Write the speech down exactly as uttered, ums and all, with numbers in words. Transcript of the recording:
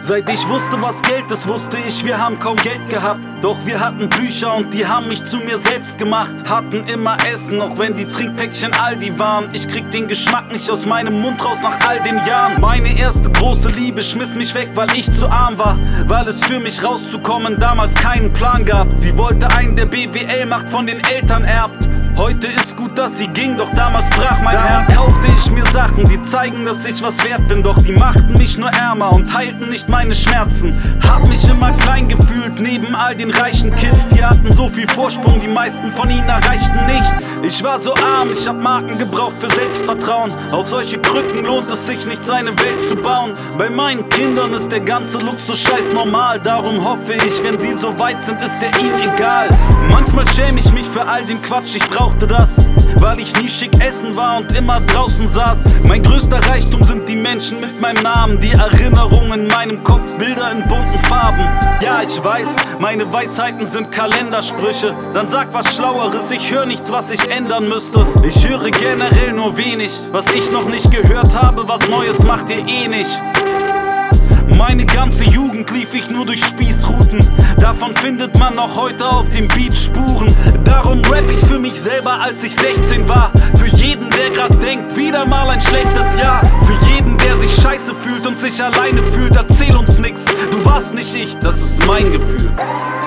Seit ich wusste, was Geld ist, wusste ich, wir haben kaum Geld gehabt. Doch wir hatten Bücher und die haben mich zu mir selbst gemacht. Hatten immer Essen, auch wenn die Trinkpäckchen Aldi waren. Ich krieg den Geschmack nicht aus meinem Mund raus nach all den Jahren. Meine erste große Liebe schmiss mich weg, weil ich zu arm war. Weil es für mich rauszukommen damals keinen Plan gab. Sie wollte einen, der B W L macht, von den Eltern erbt. Heute ist gut, dass sie ging, doch damals brach mein Herz. Da kaufte ich mir Sachen, die zeigen, dass ich was wert bin. Doch die machten mich nur ärmer und heilten nicht meine Schmerzen. Hab mich immer klein gefühlt, neben all den reichen Kids. Die hatten so viel Vorsprung, die meisten von ihnen erreichten nichts. Ich war so arm, ich hab Marken gebraucht für Selbstvertrauen. Auf solche Krücken lohnt es sich nicht, seine Welt zu bauen. Bei meinen Kindern ist der ganze Luxus-Scheiß normal. Darum hoffe ich, wenn sie so weit sind, ist der ihnen egal. Manchmal schäme ich mich für all den Quatsch, ich brauchte das, weil ich nie schick essen war und immer draußen saß. Mein größter Reichtum sind die Menschen mit meinem Namen, die Erinnerungen in meinem Kopf, Bilder in bunten Farben. Ja, ich weiß, meine Weisheiten sind Kalendersprüche. Dann sag was Schlaueres, ich höre nichts, was ich ändern müsste. Ich höre generell nur wenig, was ich noch nicht gehört habe, was Neues macht ihr eh nicht. Meine ganze Jugend lief ich nur durch Spießruten. Davon findet man noch heute auf dem Beat Spuren. Darum rapp ich für mich selber, als ich sechzehn war. Für jeden, der grad denkt, wieder mal ein schlechtes Jahr. Für jeden, der sich scheiße fühlt und sich alleine fühlt, erzähl uns nix. Du warst nicht ich, das ist mein Gefühl.